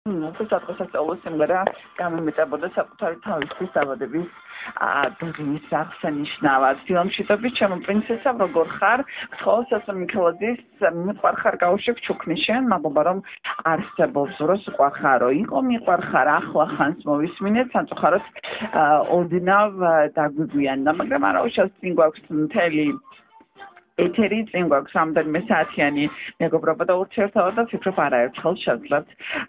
სასწავლო სიმღერა გამომეტებოდა საკუთარი თავისთვის დაბადების დღის აღსანიშნავად. ფილმში „ტობი ჩემო პრინცესა როგორ ხარ?“ გთხოვს ასე მიქელოძის მიყვარხარ გაუშვებ ჩუქნიშენ, მადლობა რომ არსებობს დროს უყვარხარო. იყო მიყვარხარ ახლა ხანს მოვისმინეთ, სამწუხაროდ ოდნავ დაგვიგვიანდა, მაგრამ არა უშავს წინ გვაქვს მთელი ეთერი, წინ გვაქვს რამდენიმე საათიანი მეგობრობა და ურთიერთობა და ვფიქრობ არაერთხელ შევძლოთ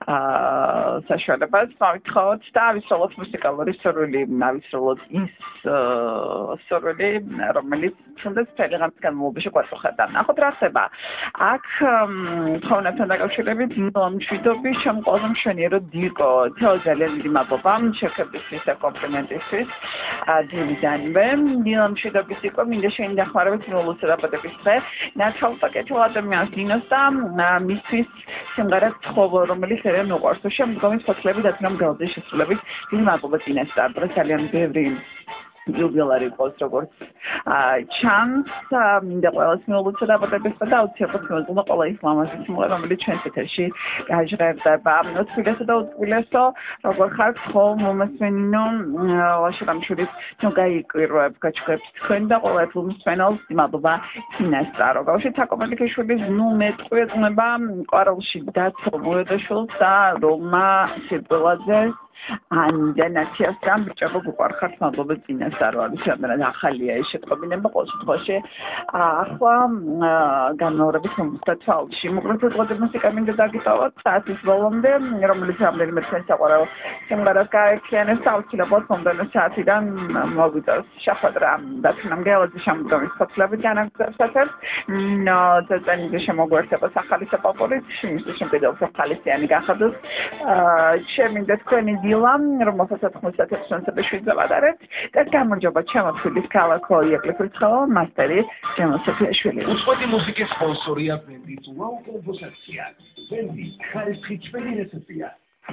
საშუალებას მოვითხოვოთ და ავისრულოთ მუსიკალური სურვილი, ავისრულოთ ის სურვილი, რომელიც თუნდაც მთელი ღამის განმავლობაში გვაწუხებდა. ნახოთ რა ხდება. აქ თხოვნებთან დაკავშირებით მშვიდობის ჩემ ყველაზე მშვენიერო დირკო, ძალიან დიდი მადლობა შეხვედრისთვის და კომპლიმენტისთვის. დივიდანვე, მშვიდობის დირკო, მინდა შენი დახმარებით ნულუცა დაბადების დღე. ნაცალ-პაკეთილ ადამიანს დინოს და მისთვის სიმღერა თხოვო, რომელიც ერენ უყვარს. შემდგომი ფოთლები დათმობ გალდის შესრულებით. დიდი მადლობა დინას და ძალიან ბევრი იუბილარი ყავს როგორც ჩანს მინდა ყველას მიულოცო დაბადების დღე და აუცილებლად მოვიწყო ყველა ის ლამაზი სიმღერა რომელიც ჩვენს ეთერში გაჟღერდება. თბილისო და უთბილისო როგორ ხარ ხო მომასვენინო ვაშრამშურის ნუ გაიკვირვებ გაჩქებს თქვენ და ყველა თუმსვენელს მადლობა თინასწარო. ბავშვი თაკომალიქაშვილის ნუ მეტყვი ეწნება ყვარელში დაცომოედაშვილს და რომა სირბელაძეს ანჯანაციასთან ბიჭებო გუყარხართ მადლობა წინასწარ არის რამდენად ახალია ეს შეტყობინება ყოველ შემთხვევაში ახლა განმეორებით მომსწრაფალში მოგროთო დღე მუსიკა მინდა დაგიტოვოთ საათის ბოლომდე რომელიც რამდენიმე თქვენ საყვარელ სიმღერას გაერთიანებს აუცილებლად მომდევნო საათიდან მოგვიწევს შეხვედრა დათნამ გელაძის შემდგომი ფოთლებით განაგრძობთ წეწენიძე შემოგვერთება ახალი საპოპულით შემდგომ ხალისიანი გახადოს შემინდა თქვენი დილამ რომელსაც 96-ში ვადარებთ და გამარჯობა ჩემო თბილისის ქალაქო იაკლი ცხელა მასტერი შემოსოფიაშვილი. უცხოეთი მუსიკის სპონსორია ბენდი უაუ კომპოზიცია. ბენდი ხარისხი ჩვენი რეცეპტია.